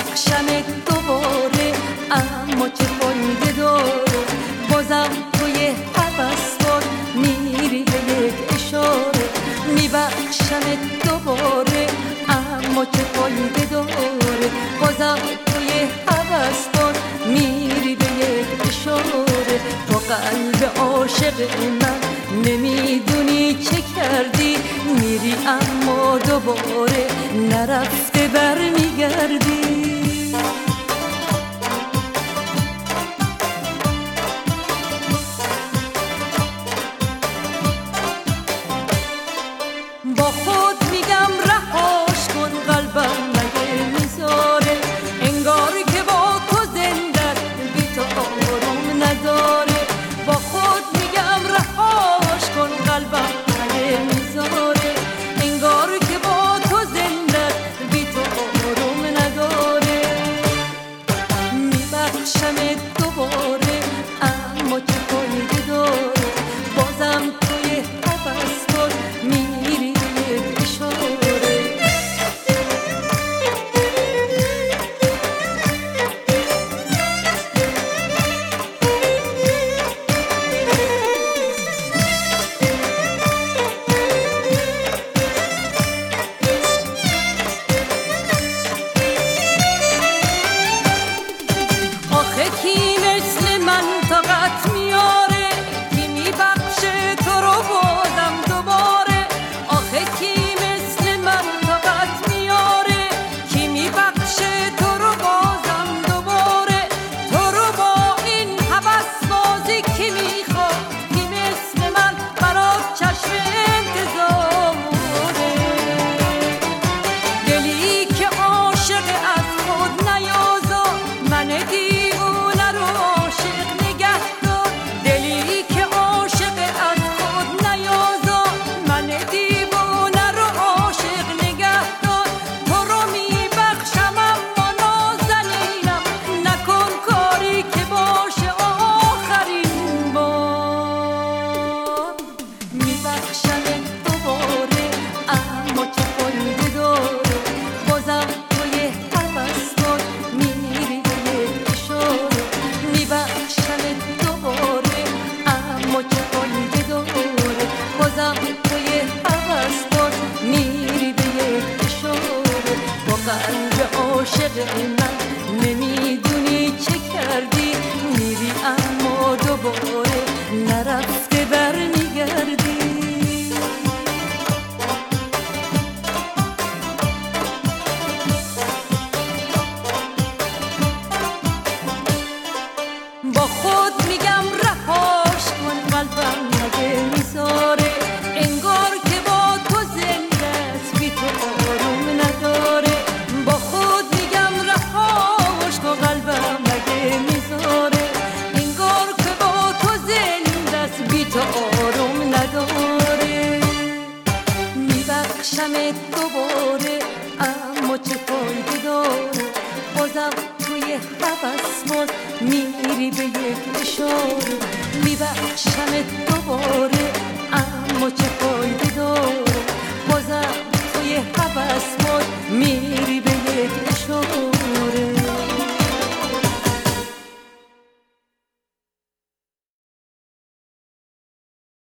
میبخشمت دوباره، اما چه فایده داره؟ بازم توی هوس باز میری به یک اشاره. میبخشمت دوباره، اما چه فایده داره؟ بازم توی هوس باز میری به یک اشاره. تو قلب عاشق من نمیدونی چه کردی، میری اما دوباره نرفته برمیگردی. با خود میگم رهاش کن، قلبم مگه میذاره؟ انگار که با تو زنده بی تو آروم نداره. با خود میگم رهاش کن، قلبم مگه میذاره؟ انگار که با تو زنده بی تو آروم نداره. میبخشمت دوباره، اما چه فایده داره؟ بازم توی هوس باز میری یک اشاره. آخه کی مثل من طاقت میاره؟ کی میبخشه تو رو بازم دوباره؟ آخه کی مثل من طاقت میاره؟ کی میبخشه تو رو بازم دوباره؟ تو رو با این هوس بازی کی میخواد؟ کی مثل من برات چشم انتظاره؟ دلی که عاشق از خود نیازار، من دیوونه رو عاشق نگه دار. دلی که عاشق از خود نیازار، من دیوونه رو عاشق نگه دار. تو رو میبخشم اما نازنینم، نکن کاری که باشه آخرین بار. میبخشمت دوباره، اما چه فایده داره؟ بازم توی هوس باز میری به یک اشاره. میبخشمت دوباره، اما چه فایده داره؟ بازم توی هوس باز میری به یک اشاره. با قلب عاشق من نمیدونی چه کردی، میری اما دوباره نرفته برمیگردی. با خود میگم رهاش کن، قلبم مگه میذاره؟ انگار که با تو زنده است بی تو آروم نداره. با خود میگم رهاش کن، قلبم مگه میذاره؟ انگار که با تو زنده است بی تو آروم نداره. میبخشمت دوباره، اما چه فایده داره؟ بازم توی هوس باز میری به یک اشاره. میبخشمت دوباره، اما چه فایده داره؟ بازم توی هوس باز میری به یک